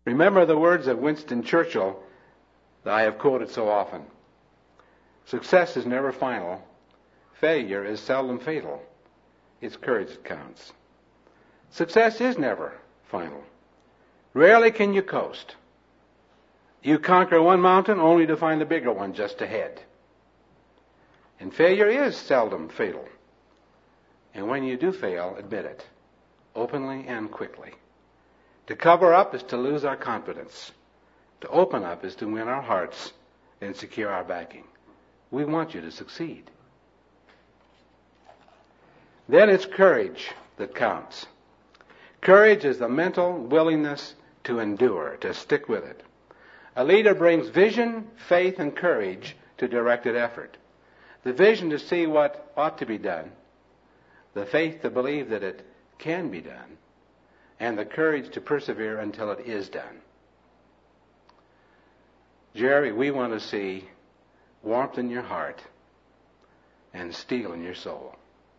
Remember the words of Winston Churchill that I have quoted so often. Success is never final. Failure is seldom fatal. It's courage that counts. Success is never final. Rarely can you coast. You conquer one mountain only to find a bigger one just ahead. And failure is seldom fatal. And when you do fail, admit it, openly and quickly. To cover up is to lose our confidence. To open up is to win our hearts and secure our backing. We want you to succeed. Then it's courage that counts. Courage is the mental willingness to endure, to stick with it. A leader brings vision, faith, and courage to directed effort. The vision to see what ought to be done, the faith to believe that it can be done, and the courage to persevere until it is done. Jerry, we want to see warmth in your heart and steel in your soul.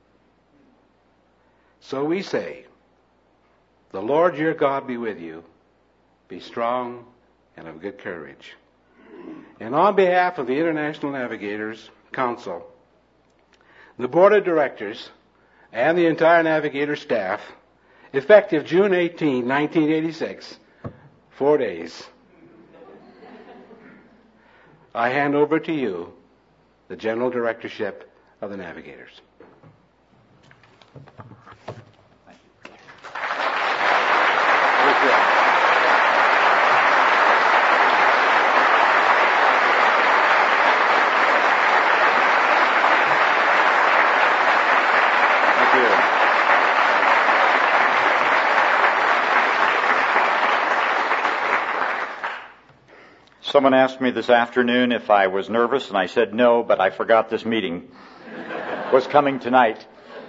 So we say, the Lord your God be with you. Be strong and of good courage. And on behalf of the International Navigators Council, the Board of Directors, and the entire Navigator staff, effective June 18, 1986, 4 days, I hand over to you the General Directorship of the Navigators. Someone asked me this afternoon if I was nervous, and I said no, but I forgot this meeting was coming tonight.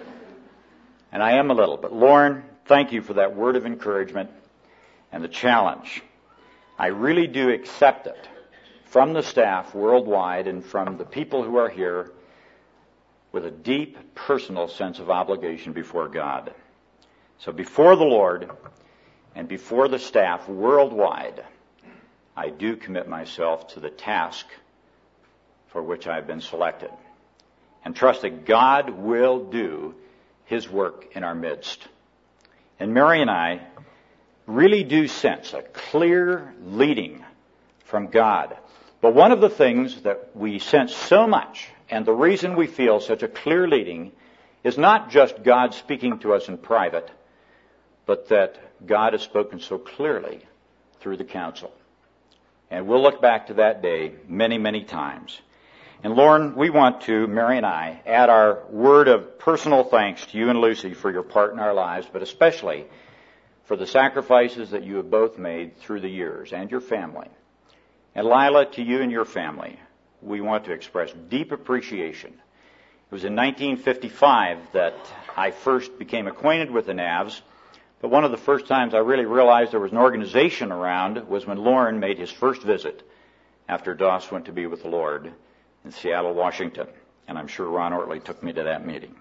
And I am a little. But Lauren, thank you for that word of encouragement and the challenge. I really do accept it from the staff worldwide and from the people who are here with a deep personal sense of obligation before God. So before the Lord and before the staff worldwide, I do commit myself to the task for which I've been selected and trust that God will do His work in our midst. And Mary and I really do sense a clear leading from God. But one of the things that we sense so much, and the reason we feel such a clear leading, is not just God speaking to us in private, but that God has spoken so clearly through the council. And we'll look back to that day many, many times. And Lauren, we want to, Mary and I, add our word of personal thanks to you and Lucy for your part in our lives, but especially for the sacrifices that you have both made through the years, and your family. And Lila, to you and your family, we want to express deep appreciation. It was in 1955 that I first became acquainted with the Navs. But one of the first times I really realized there was an organization around was when Lauren made his first visit after Doss went to be with the Lord in Seattle, Washington. And I'm sure Ron Ortley took me to that meeting.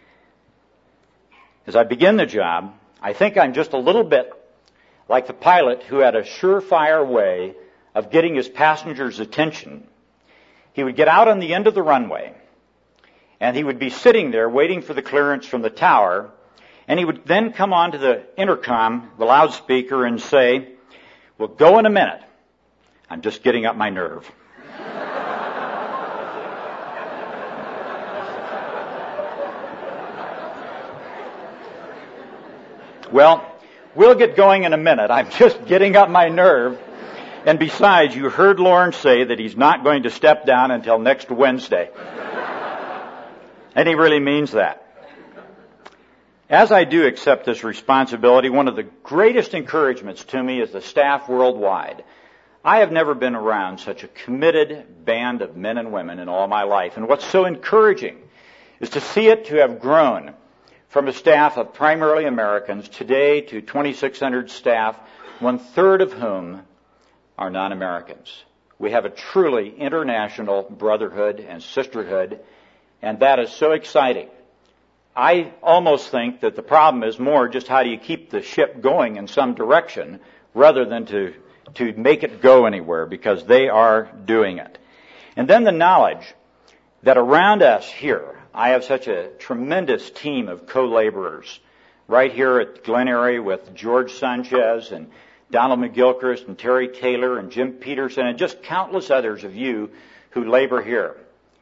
As I begin the job, I think I'm just a little bit like the pilot who had a surefire way of getting his passengers' attention. He would get out on the end of the runway, and he would be sitting there waiting for the clearance from the tower. And he would then come on to the intercom, the loudspeaker, and say, "We'll go in a minute. I'm just getting up my nerve." Well, we'll get going in a minute. I'm just getting up my nerve. And besides, you heard Lauren say that he's not going to step down until next Wednesday. And he really means that. As I do accept this responsibility, one of the greatest encouragements to me is the staff worldwide. I have never been around such a committed band of men and women in all my life. And what's so encouraging is to see it to have grown from a staff of primarily Americans today to 2,600 staff, 1/3 of whom are non-Americans. We have a truly international brotherhood and sisterhood, and that is so exciting. I almost think that the problem is more just how do you keep the ship going in some direction rather than to to make it go anywhere, because they are doing it. And then the knowledge that around us here, I have such a tremendous team of co-laborers right here at Glen Eyrie with George Sanchez and Donald McGilchrist and Terry Taylor and Jim Peterson and just countless others of you who labor here.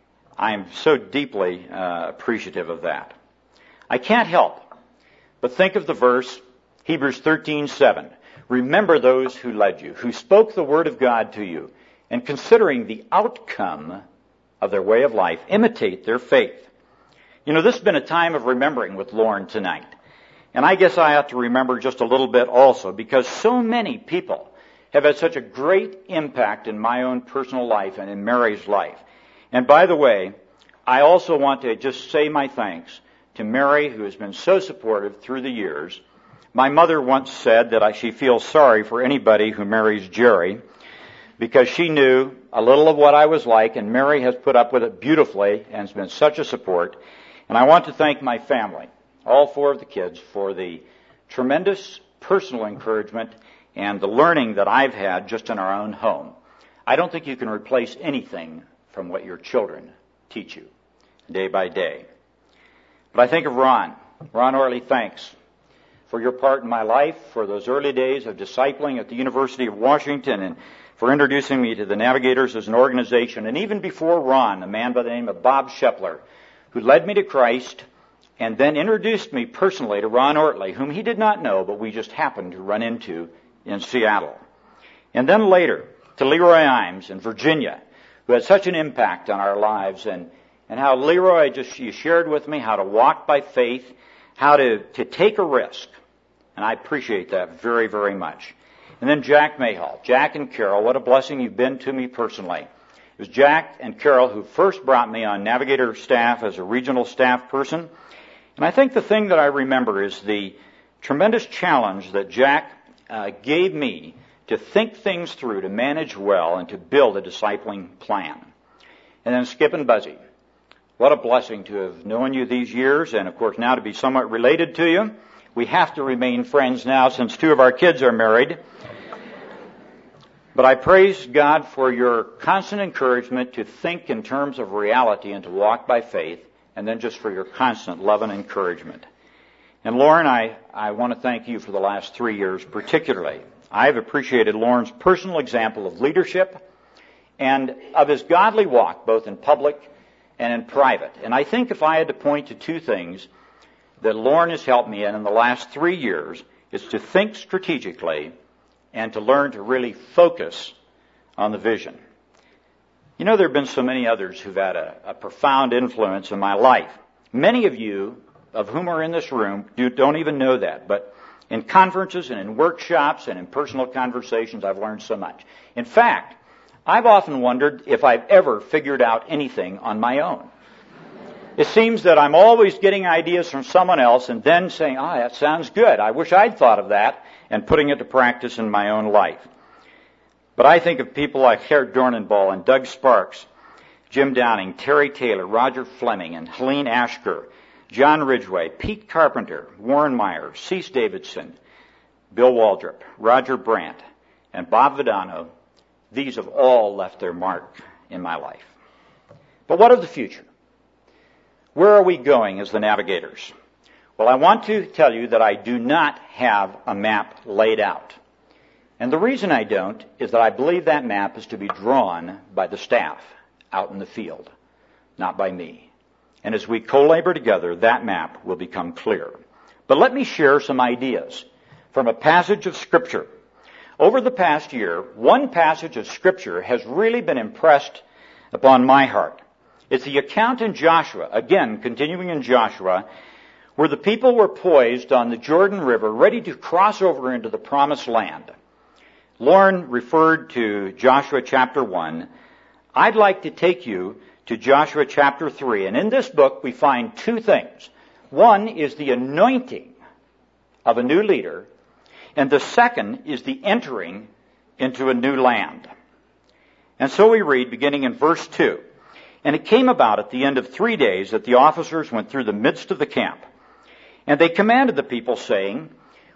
I am so deeply appreciative of that. I can't help but think of the verse, Hebrews 13:7. Remember those who led you, who spoke the word of God to you, and considering the outcome of their way of life, imitate their faith. You know, this has been a time of remembering with Lauren tonight. And I guess I have to remember just a little bit also, because so many people have had such a great impact in my own personal life and in Mary's life. And by the way, I also want to just say my thanks to Mary, who has been so supportive through the years. My mother once said that she feels sorry for anybody who marries Jerry, because she knew a little of what I was like, and Mary has put up with it beautifully and has been such a support. And I want to thank my family, all four of the kids, for the tremendous personal encouragement and the learning that I've had just in our own home. I don't think you can replace anything from what your children teach you day by day. But I think of Ron. Ron Ortley, thanks for your part in my life, for those early days of discipling at the University of Washington, and for introducing me to the Navigators as an organization. And even before Ron, a man by the name of Bob Shepler, who led me to Christ and then introduced me personally to Ron Ortley, whom he did not know, but we just happened to run into in Seattle. And then later to Leroy Imes in Virginia, who had such an impact on our lives, and how Leroy you shared with me how to walk by faith, how to take a risk. And I appreciate that very, very much. And then Jack Mayhall. Jack and Carol, what a blessing you've been to me personally. It was Jack and Carol who first brought me on Navigator staff as a regional staff person. And I think the thing that I remember is the tremendous challenge that Jack gave me to think things through, to manage well, and to build a discipling plan. And then Skip and Buzzy. What a blessing to have known you these years, and of course now to be somewhat related to you. We have to remain friends now since two of our kids are married. But I praise God for your constant encouragement to think in terms of reality and to walk by faith, and then just for your constant love and encouragement. And Lauren, I want to thank you for the last 3 years particularly. I've appreciated Lauren's personal example of leadership and of his godly walk, both in public and in private. And I think if I had to point to two things that Lauren has helped me in the last 3 years, is to think strategically and to learn to really focus on the vision. You know, there have been so many others who've had a profound influence in my life. Many of you, of whom are in this room, don't even know that. But in conferences and in workshops and in personal conversations, I've learned so much. In fact, I've often wondered if I've ever figured out anything on my own. It seems that I'm always getting ideas from someone else and then saying, that sounds good. I wish I'd thought of that, and putting it to practice in my own life. But I think of people like Gerd Dornenball and Doug Sparks, Jim Downing, Terry Taylor, Roger Fleming, and Helene Ashker, John Ridgway, Pete Carpenter, Warren Myers, Cease Davidson, Bill Waldrop, Roger Brandt, and Bob Vidano. These have all left their mark in my life. But what of the future? Where are we going as the Navigators? Well, I want to tell you that I do not have a map laid out. And the reason I don't is that I believe that map is to be drawn by the staff out in the field, not by me. And as we co-labor together, that map will become clear. But let me share some ideas from a passage of Scripture. Over the past year, one passage of Scripture has really been impressed upon my heart. It's the account in Joshua, again, continuing in Joshua, where the people were poised on the Jordan River, ready to cross over into the Promised Land. Lauren referred to Joshua chapter 1. I'd like to take you to Joshua chapter 3. And in this book, we find two things. One is the anointing of a new leader, and the second is the entering into a new land. And so we read, beginning in verse 2, "And it came about at the end of 3 days that the officers went through the midst of the camp. And they commanded the people, saying,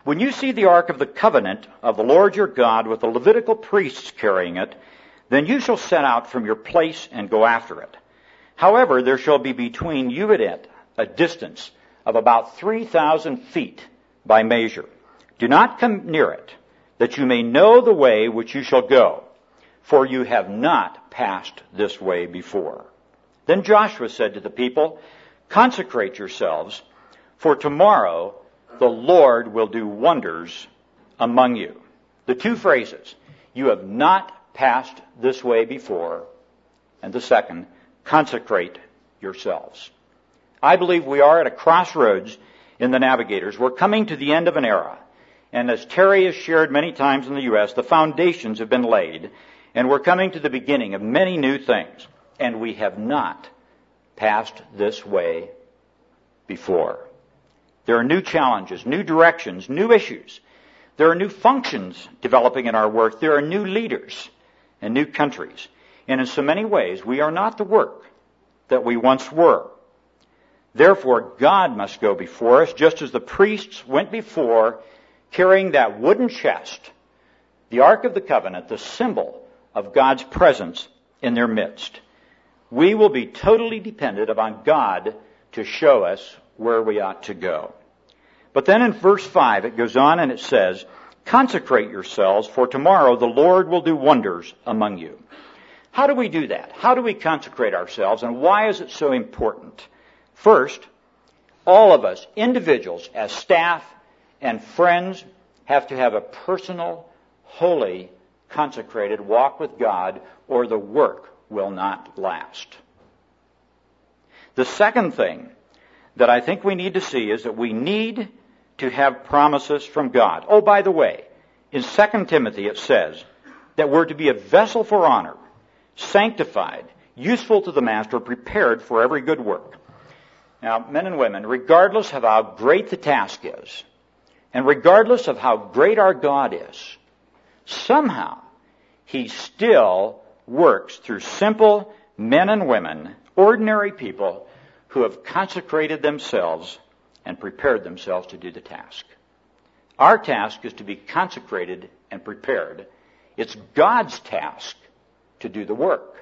When you see the ark of the covenant of the Lord your God with the Levitical priests carrying it, then you shall set out from your place and go after it. However, there shall be between you and it a distance of about 3,000 feet by measure. Do not come near it, that you may know the way which you shall go, for you have not passed this way before. Then Joshua said to the people, consecrate yourselves, for tomorrow the Lord will do wonders among you. The two phrases, you have not passed this way before, and the second, consecrate yourselves. I believe we are at a crossroads in the Navigators. We're coming to the end of an era. And as Terry has shared many times in the U.S., the foundations have been laid, and we're coming to the beginning of many new things. And we have not passed this way before. There are new challenges, new directions, new issues. There are new functions developing in our work. There are new leaders and new countries. And in so many ways, we are not the work that we once were. Therefore, God must go before us, just as the priests went before, carrying that wooden chest, the Ark of the Covenant, the symbol of God's presence in their midst. We will be totally dependent upon God to show us where we ought to go. But then in verse 5, it goes on and it says, consecrate yourselves, for tomorrow the Lord will do wonders among you. How do we do that? How do we consecrate ourselves, and why is it so important? First, all of us, individuals, as staff and friends, have to have a personal, holy, consecrated walk with God, or the work will not last. The second thing that I think we need to see is that we need to have promises from God. Oh, by the way, in 2 Timothy it says that we're to be a vessel for honor, sanctified, useful to the master, prepared for every good work. Now, men and women, regardless of how great the task is, and regardless of how great our God is, somehow He still works through simple men and women, ordinary people, who have consecrated themselves and prepared themselves to do the task. Our task is to be consecrated and prepared. It's God's task to do the work.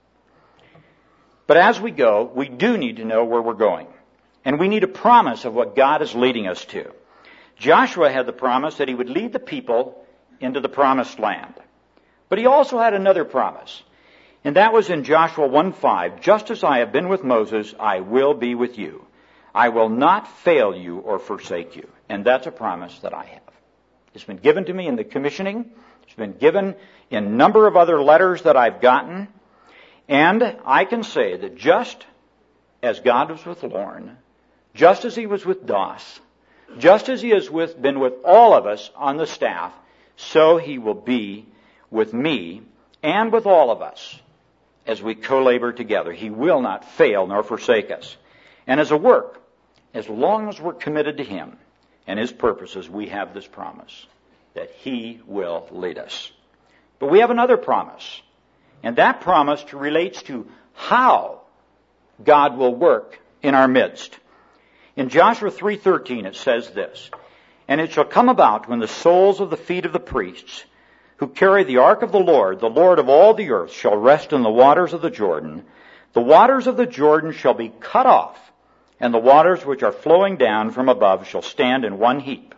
But as we go, we do need to know where we're going. And we need a promise of what God is leading us to. Joshua had the promise that he would lead the people into the promised land. But he also had another promise. And that was in Joshua 1:5, just as I have been with Moses, I will be with you. I will not fail you or forsake you. And that's a promise that I have. It's been given to me in the commissioning. It's been given in a number of other letters that I've gotten. And I can say that just as God was with Lorne, just as He was with Doss, just as He has been with all of us on the staff, so He will be with me and with all of us as we co-labor together. He will not fail nor forsake us. And as a work, as long as we're committed to Him and His purposes, we have this promise that He will lead us. But we have another promise, and that promise relates to how God will work in our midst. In Joshua 3:13 it says this, and it shall come about when the soles of the feet of the priests who carry the ark of the Lord of all the earth, shall rest in the waters of the Jordan. The waters of the Jordan shall be cut off, and the waters which are flowing down from above shall stand in one heap.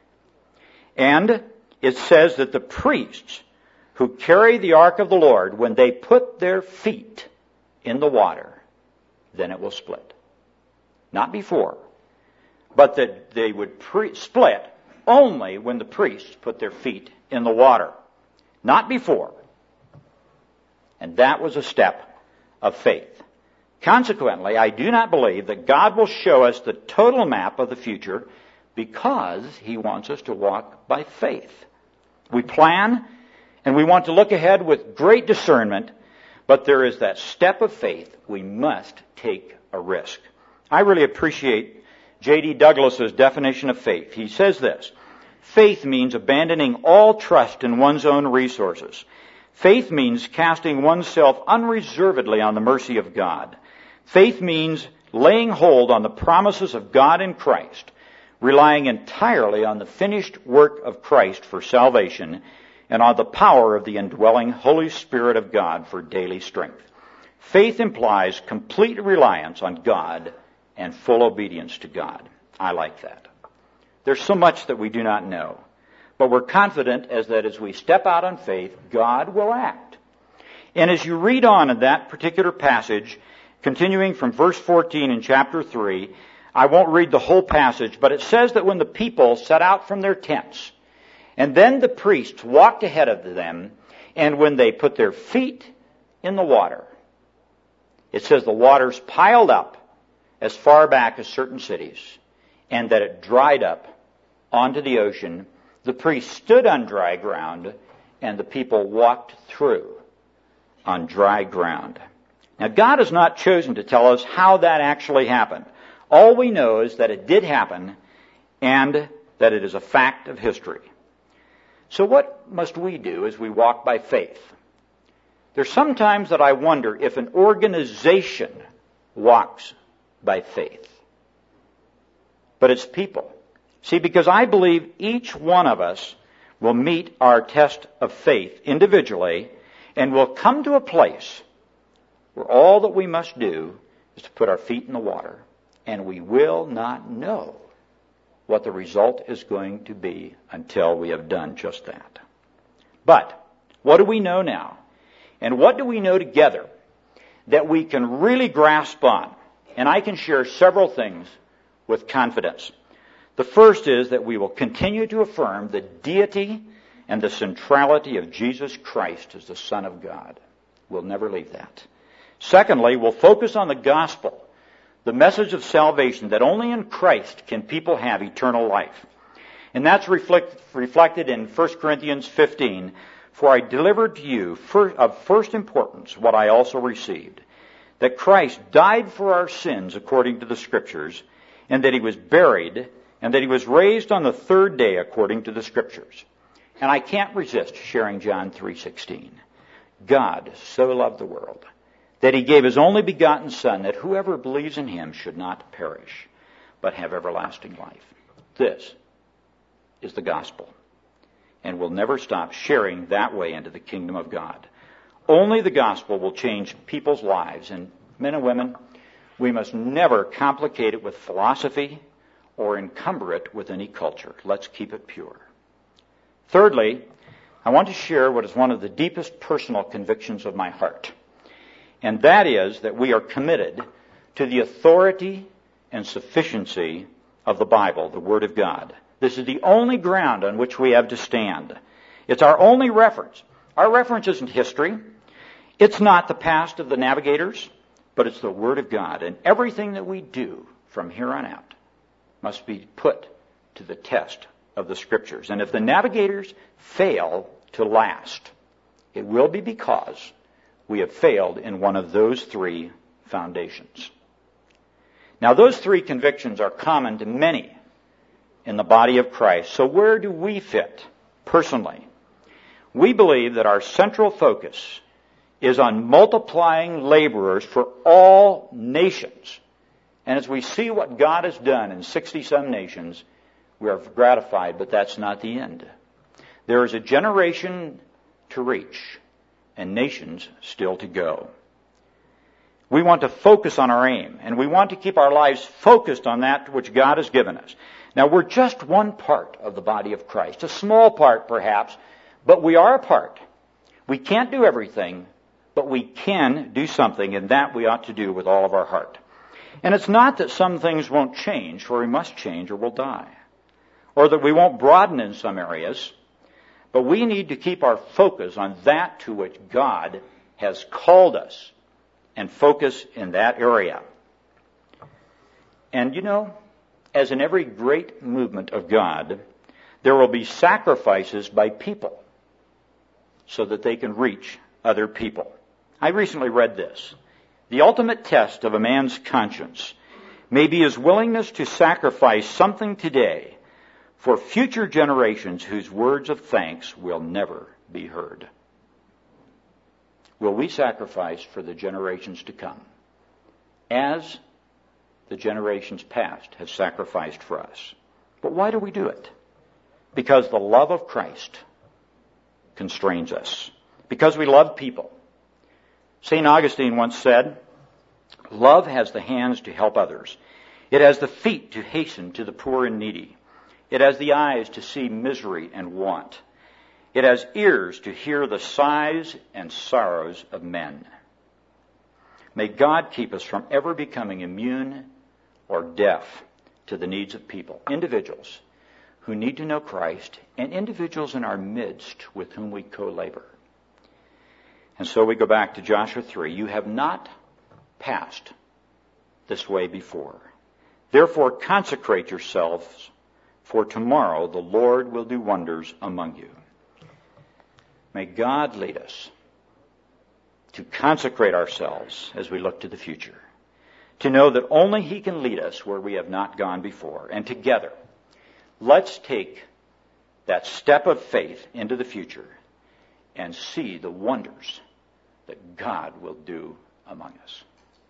And it says that the priests who carry the ark of the Lord, when they put their feet in the water, then it will split. Not before, but that they would split only when the priests put their feet in the water. Not before. And that was a step of faith. Consequently, I do not believe that God will show us the total map of the future because He wants us to walk by faith. We plan and we want to look ahead with great discernment, but there is that step of faith. We must take a risk. I really appreciate J.D. Douglas's definition of faith. He says this, faith means abandoning all trust in one's own resources. Faith means casting oneself unreservedly on the mercy of God. Faith means laying hold on the promises of God in Christ relying entirely on the finished work of Christ for salvation and on the power of the indwelling Holy Spirit of God for daily strength. Faith implies complete reliance on God and full obedience to God. I like that. There's so much that we do not know, but we're confident as we step out on faith, God will act. And as you read on in that particular passage, continuing from verse 14 in chapter 3, I won't read the whole passage, but it says that when the people set out from their tents, and then the priests walked ahead of them, and when they put their feet in the water, it says the waters piled up as far back as certain cities, and that it dried up onto the ocean. The priests stood on dry ground, and the people walked through on dry ground. Now, God has not chosen to tell us how that actually happened. All we know is that it did happen, and that it is a fact of history. So what must we do as we walk by faith? There's sometimes that I wonder if an organization walks by faith. But it's people. See, because I believe each one of us will meet our test of faith individually and will come to a place where all that we must do is to put our feet in the water, and we will not know what the result is going to be until we have done just that. But what do we know now? And what do we know together that we can really grasp on? And I can share several things with confidence. The first is that we will continue to affirm the deity and the centrality of Jesus Christ as the Son of God. We'll never leave that. Secondly, we'll focus on the gospel, the message of salvation, that only in Christ can people have eternal life. And that's reflected in 1 Corinthians 15. For I delivered to you of first importance what I also received, that Christ died for our sins according to the Scriptures, and that he was buried, and that he was raised on the third day according to the Scriptures. And I can't resist sharing John 3:16. God so loved the world that he gave his only begotten Son, that whoever believes in him should not perish, but have everlasting life. This is the gospel. And we'll never stop sharing that way into the kingdom of God. Only the gospel will change people's lives. And men and women, we must never complicate it with philosophy or encumber it with any culture. Let's keep it pure. Thirdly, I want to share what is one of the deepest personal convictions of my heart. And that is that we are committed to the authority and sufficiency of the Bible, the Word of God. This is the only ground on which we have to stand. It's our only reference. Our reference isn't history. It's not the past of the navigators, but it's the Word of God. And everything that we do from here on out must be put to the test of the Scriptures. And if the navigators fail to last, it will be because we have failed in one of those three foundations. Now, those three convictions are common to many in the body of Christ. So where do we fit personally? We believe that our central focus is on multiplying laborers for all nations. And as we see what God has done in 60-some nations, we are gratified, but that's not the end. There is a generation to reach and nations still to go. We want to focus on our aim, and we want to keep our lives focused on that which God has given us. Now, we're just one part of the body of Christ, a small part perhaps, but we are a part. We can't do everything, but we can do something, and that we ought to do with all of our heart. And it's not that some things won't change, for we must change or we'll die, or that we won't broaden in some areas, but we need to keep our focus on that to which God has called us and focus in that area. And you know, as in every great movement of God, there will be sacrifices by people so that they can reach other people. I recently read this. The ultimate test of a man's conscience may be his willingness to sacrifice something today for future generations whose words of thanks will never be heard. Will we sacrifice for the generations to come, as the generations past have sacrificed for us? But why do we do it? Because the love of Christ constrains us. Because we love people. St. Augustine once said, "Love has the hands to help others. It has the feet to hasten to the poor and needy. It has the eyes to see misery and want. It has ears to hear the sighs and sorrows of men." May God keep us from ever becoming immune or deaf to the needs of people, individuals who need to know Christ, and individuals in our midst with whom we co-labor. And so we go back to Joshua 3. You have not passed this way before. Therefore consecrate yourselves, for tomorrow the Lord will do wonders among you. May God lead us to consecrate ourselves as we look to the future, to know that only He can lead us where we have not gone before. And together, let's take that step of faith into the future and see the wonders that God will do among us.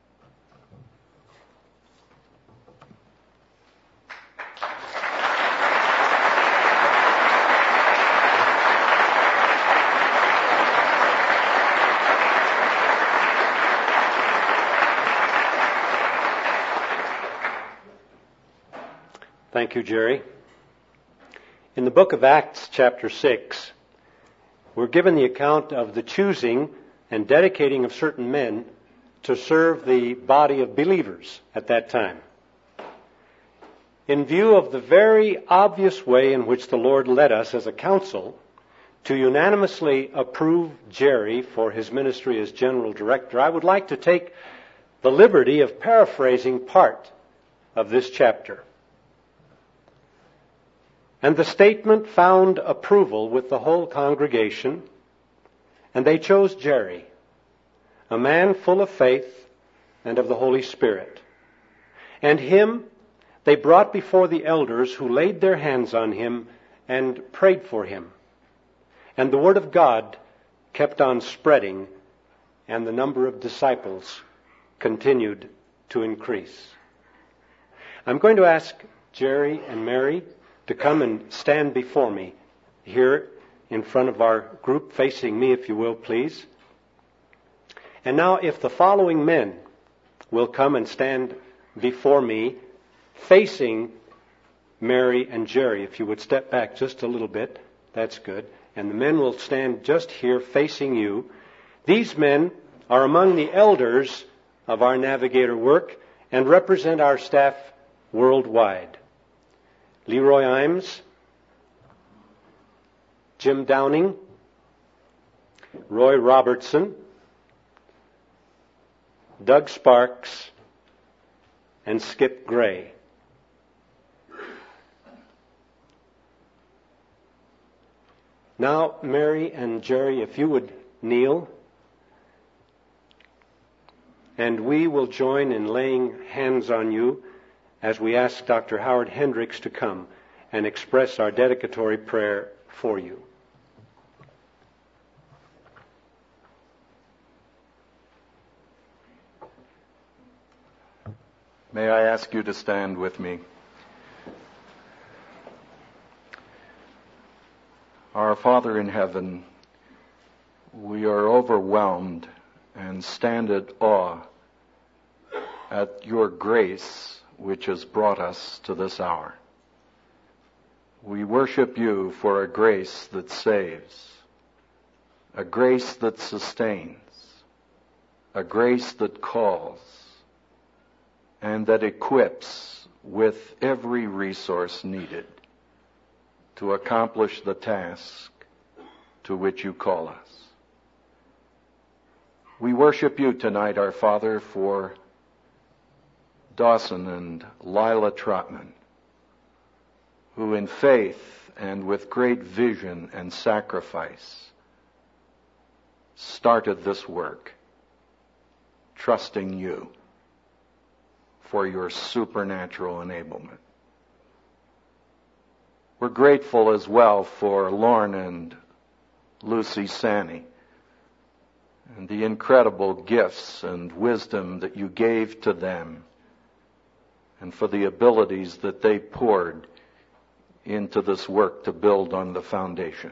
Thank you, Jerry. In the book of Acts, chapter 6, we're given the account of the choosing and dedicating of certain men to serve the body of believers at that time. In view of the very obvious way in which the Lord led us as a council to unanimously approve Jerry for his ministry as general director, I would like to take the liberty of paraphrasing part of this chapter. And the statement found approval with the whole congregation, and they chose Jerry, a man full of faith and of the Holy Spirit. And him they brought before the elders, who laid their hands on him and prayed for him. And the word of God kept on spreading, and the number of disciples continued to increase. I'm going to ask Jerry and Mary to come and stand before me here in front of our group, facing me, if you will, please. And now, if the following men will come and stand before me, facing Mary and Jerry, if you would step back just a little bit, that's good. And the men will stand just here facing you. These men are among the elders of our Navigator work and represent our staff worldwide. Leroy Imes, Jim Downing, Roy Robertson, Doug Sparks, and Skip Gray. Now, Mary and Jerry, if you would kneel, and we will join in laying hands on you as we ask Dr. Howard Hendricks to come and express our dedicatory prayer for you. May I ask you to stand with me? Our Father in heaven, we are overwhelmed and stand at awe at your grace which has brought us to this hour. We worship you for a grace that saves, a grace that sustains, a grace that calls, and that equips with every resource needed to accomplish the task to which you call us. We worship you tonight, our Father, for Dawson and Lila Trotman, who in faith and with great vision and sacrifice started this work, trusting you for your supernatural enablement. We're grateful as well for Lorna and Lucy Sanney and the incredible gifts and wisdom that you gave to them, and for the abilities that they poured into this work to build on the foundation.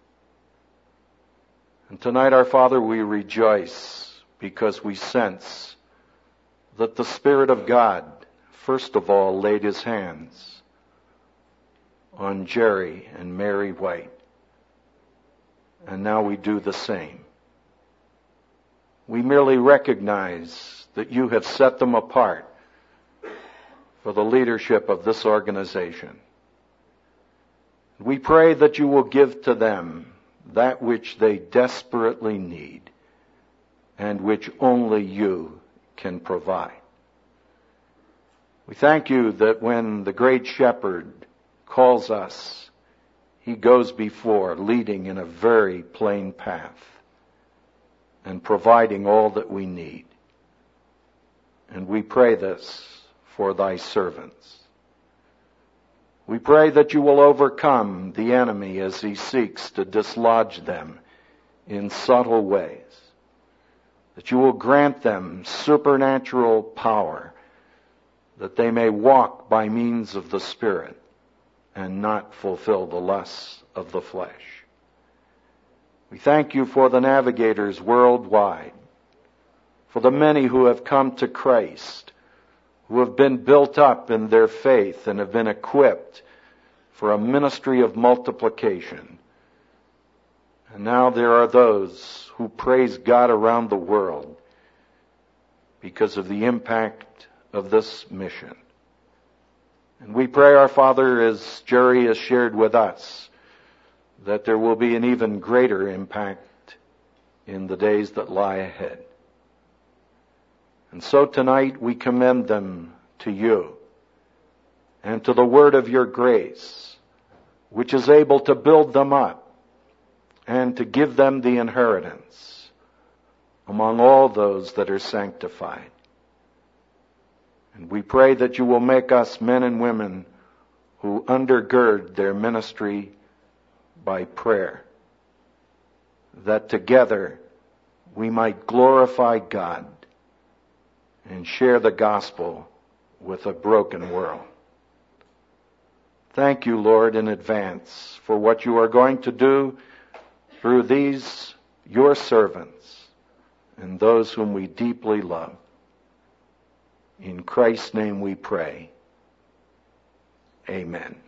And tonight, our Father, we rejoice because we sense that the Spirit of God, first of all, laid His hands on Jerry and Mary White. And now we do the same. We merely recognize that you have set them apart for the leadership of this organization. We pray that you will give to them that which they desperately need and which only you can provide. We thank you that when the great shepherd calls us, he goes before, leading in a very plain path and providing all that we need. And we pray this for thy servants. We pray that you will overcome the enemy as he seeks to dislodge them in subtle ways. That you will grant them supernatural power, that they may walk by means of the Spirit and not fulfill the lusts of the flesh. We thank you for the navigators worldwide, for the many who have come to Christ, who have been built up in their faith and have been equipped for a ministry of multiplication. And now there are those who praise God around the world because of the impact of this mission. And we pray, our Father, as Jerry has shared with us, that there will be an even greater impact in the days that lie ahead. And so tonight we commend them to you and to the word of your grace, which is able to build them up and to give them the inheritance among all those that are sanctified. And we pray that you will make us men and women who undergird their ministry by prayer, that together we might glorify God and share the gospel with a broken world. Thank you, Lord, in advance for what you are going to do through these, your servants, and those whom we deeply love. In Christ's name we pray. Amen.